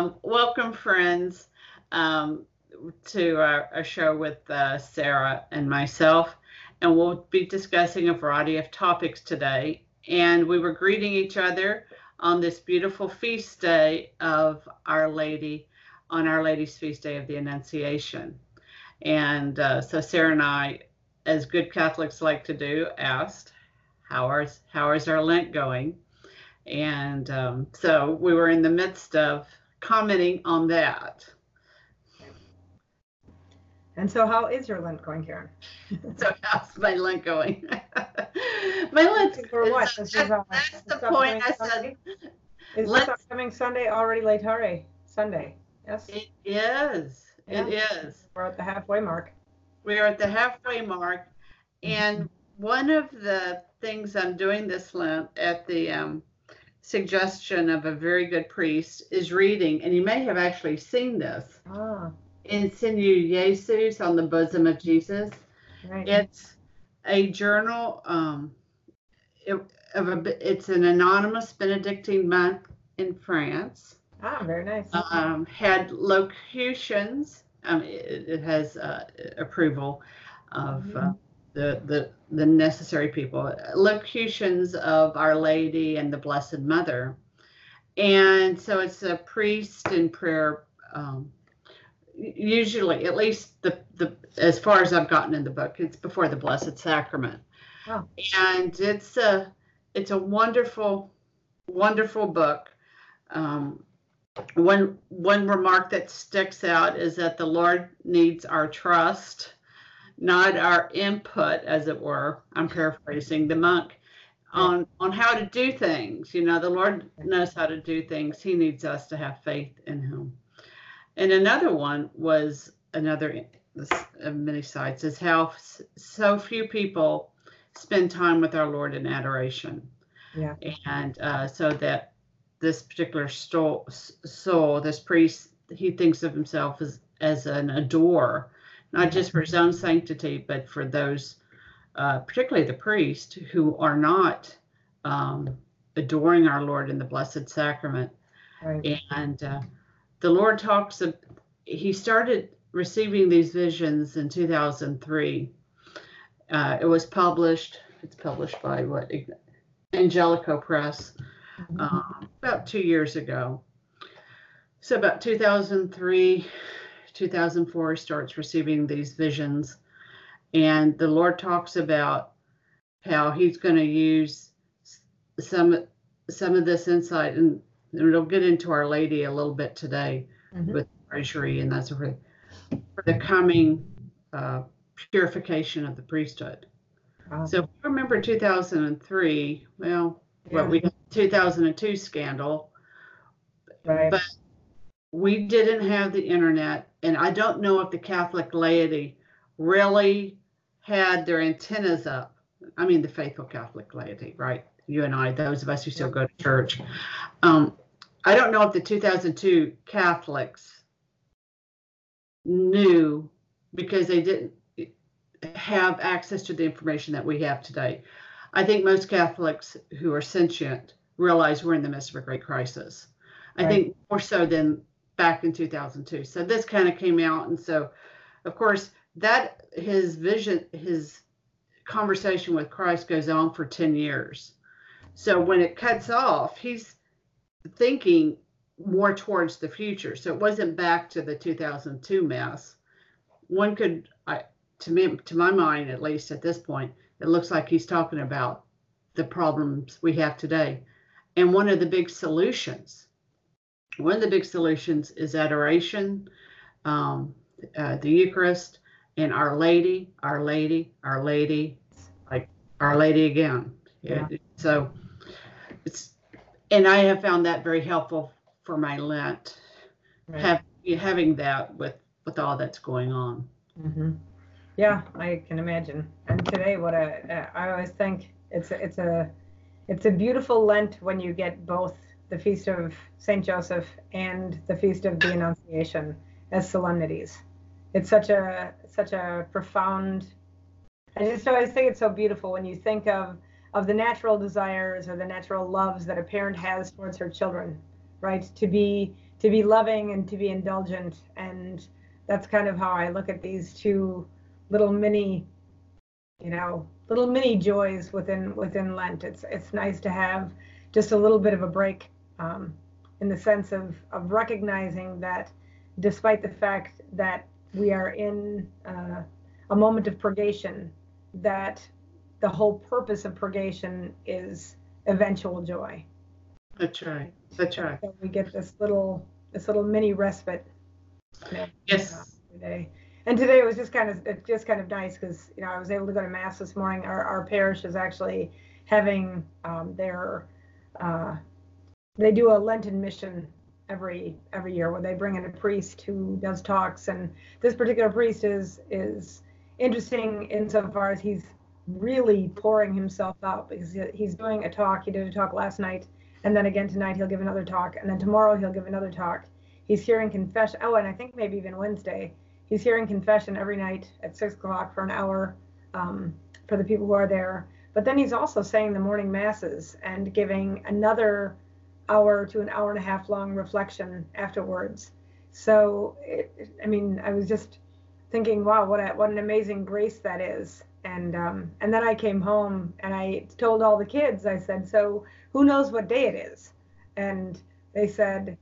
Welcome, friends, um, to our show with Sarah and myself. And we'll be discussing a variety of topics today. And we were greeting each other on this beautiful feast day of Our Lady, on Our Lady's Feast Day of the Annunciation. And so Sarah and I, as good Catholics like to do, asked, how is our Lent going? And so we were in the midst of commenting on that. And so how is your Lent going, Karen? So how's my Lent going? My Lent, for what? That's the point. I said, is this upcoming Sunday already Laetare Sunday? Yes? It is. Yeah. It is. We're at the halfway mark. We are at the halfway mark. And one of the things I'm doing this Lent at the suggestion of a very good priest is reading, and you may have actually seen this, Insigne Jesus, on the bosom of Jesus. Right. It's a journal, it's an anonymous Benedictine monk in France. Very nice. Had locutions, it has approval of the necessary people, locutions of Our Lady and the Blessed Mother. And so it's a priest in prayer, usually, at least the as far as I've gotten in the book, it's before the Blessed Sacrament. Oh. And it's a wonderful, wonderful book. One remark that sticks out is that the Lord needs our trust, not our input, as it were. I'm paraphrasing the monk on how to do things. You know, the Lord knows how to do things. He needs us to have faith in him. And another one was many sides, is how so few people spend time with our Lord in adoration. Yeah. And so that this particular soul, this priest, he thinks of himself as an adorer, not just for his own sanctity, but for those, particularly the priest, who are not adoring our Lord in the Blessed Sacrament. Right. And the Lord he started receiving these visions in 2003. It was published, it's published by Angelico Press, about 2 years ago. So about 2003, 2004, he starts receiving these visions. And the Lord talks about how he's going to use some of this insight, and it'll get into Our Lady a little bit today with treasury and that sort of thing, for the coming purification of the priesthood. Wow. So if you remember 2003, we had the 2002 scandal, right. But we didn't have the internet, and I don't know if the Catholic laity really had their antennas up. I mean, the faithful Catholic laity, right? You and I, those of us who still go to church. I don't know if the 2002 Catholics knew, because they didn't have access to the information that we have today. I think most Catholics who are sentient realize we're in the midst of a great crisis. I think more so than back in 2002. So this kind of came out. And so, of course, that his conversation with Christ goes on for 10 years. So when it cuts off, he's thinking more towards the future. So it wasn't back to the 2002 mess. One could, to my mind, at least at this point, it looks like he's talking about the problems we have today. And one of the big solutions is adoration, the Eucharist, and Our Lady, Our Lady, Our Lady, like Our Lady again. Yeah. So and I have found that very helpful for my Lent, having that with all that's going on. Mm-hmm. Yeah, I can imagine. And today, I always think it's a beautiful Lent when you get both the Feast of St. Joseph and the Feast of the Annunciation as solemnities. It's such a profound. I just always think it's so beautiful when you think of the natural desires or the natural loves that a parent has towards her children, right? To be to be loving and to be indulgent. And that's kind of how I look at these two little mini, little mini joys within Lent. It's nice to have just a little bit of a break, in the sense of recognizing that despite the fact that we are in a moment of purgation, that the whole purpose of purgation is eventual joy. That's right. That's right. So we get this little mini respite. Yes. Today. And today it was just kind of nice because I was able to go to mass this morning. Our parish is actually having they do a Lenten mission every year where they bring in a priest who does talks, and this particular priest is interesting insofar as he's really pouring himself out, because he's doing a talk. He did a talk last night, and then again tonight he'll give another talk, and then tomorrow he'll give another talk. He's hearing confession. Oh, and I think maybe even Wednesday he's hearing confession every night at 6 o'clock for an hour, for the people who are there. But then he's also saying the morning masses and giving another hour to an hour and a half long reflection afterwards. So, I was just thinking, wow, what an amazing grace that is. And then I came home and I told all the kids, I said, so who knows what day it is? And they said,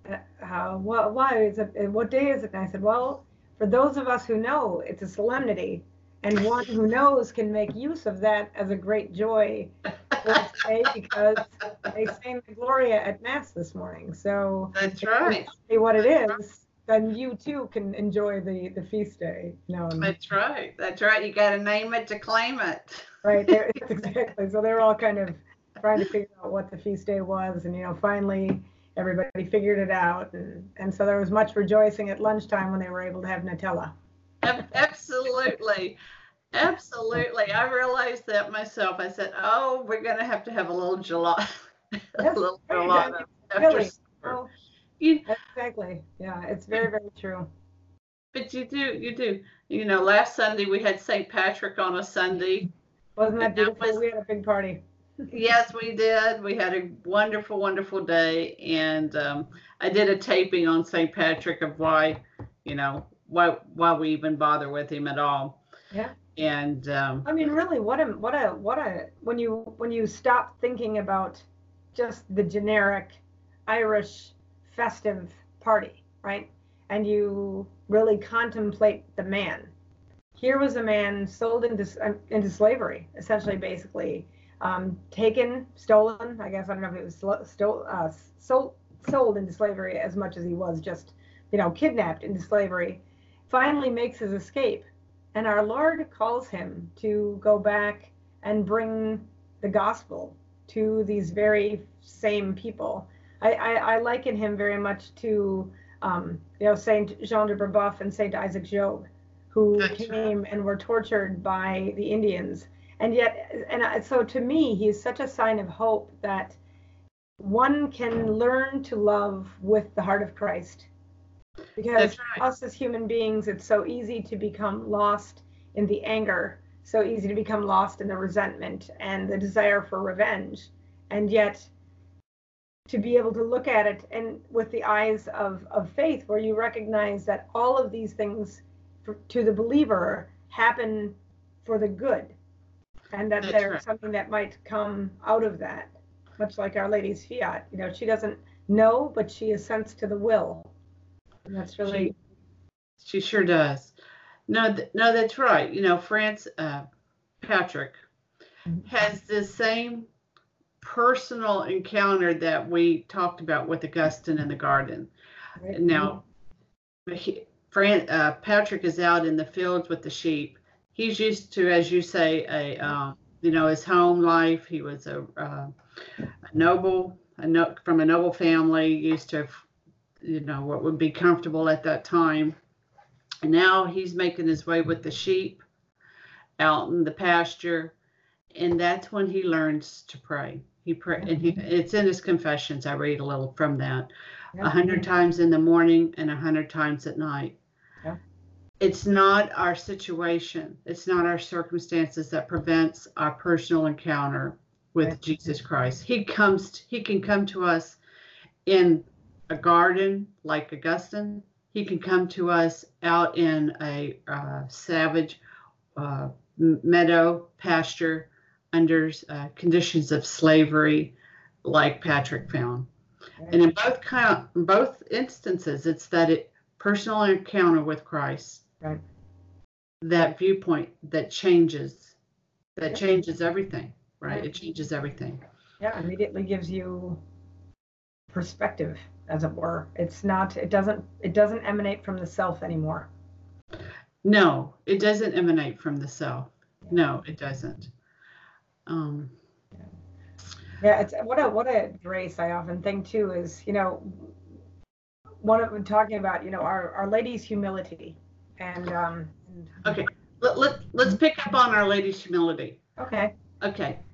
why is it? What day is it? And I said, well, for those of us who know, it's a solemnity, and one who knows can make use of that as a great joy for today, because they sang the Gloria at Mass this morning. So that's right. Say what it is, then you too can enjoy the feast day. That's right. That's right. You got to name it to claim it. Right. Exactly. So they're all kind of trying to figure out what the feast day was, and finally everybody figured it out, and so there was much rejoicing at lunchtime when they were able to have Nutella. Absolutely. Absolutely. I realized that myself. I said, oh, we're going to have a little gelato. Yes, a little gelato after really. supper. Well, You, exactly. Yeah, it's very, very true. but you do. Last Sunday we had St. Patrick on a Sunday. Wasn't that beautiful? We had a big party. Yes, we did. We had a wonderful, wonderful day. And I did a taping on St. Patrick of why we even bother with him at all. Yeah. And really, what a when you stop thinking about just the generic Irish festive party, right? And you really contemplate the man. Here was a man sold into slavery, essentially, basically, taken, stolen. I guess I don't know if it was sold into slavery as much as he was just, kidnapped into slavery. Finally makes his escape. And our Lord calls him to go back and bring the gospel to these very same people. I liken him very much to, Saint Jean de Brebeuf and Saint Isaac Jogues, who came and were tortured by the Indians. So to me, he's such a sign of hope that one can learn to love with the heart of Christ. Because us as human beings, it's so easy to become lost in the anger, so easy to become lost in the resentment and the desire for revenge. And yet, to be able to look at it and with the eyes of faith, where you recognize that all of these things to the believer happen for the good, and that there's something that might come out of that, much like Our Lady's fiat. She doesn't know, but she assents to the will. And that's really. She sure does. No, that's right. Patrick has the same personal encounter that we talked about with Augustine in the garden. Right. Now, Patrick is out in the fields with the sheep. He's used to, as you say, his home life. He was a noble from a noble family, used to, what would be comfortable at that time. And now he's making his way with the sheep out in the pasture. And that's when he learns to pray. He pray, and it's in his confessions. I read a little from that. 100 times in the morning and 100 times at night. Yeah. It's not our situation. It's not our circumstances that prevents our personal encounter with Jesus Christ. He can come to us in a garden like Augustine. He can come to us out in a savage meadow pasture under conditions of slavery, like Patrick found. And in both instances, it's that personal encounter with Christ, right, that viewpoint that changes everything, right? It changes everything. Yeah, immediately gives you perspective, as it were. It's not. It doesn't emanate from the self anymore. No, it doesn't emanate from the self. No, it doesn't. Yeah, it's what a grace. I often think too is, one of talking about, Our Lady's humility, and okay, let's pick up on Our Lady's humility. Okay. Okay.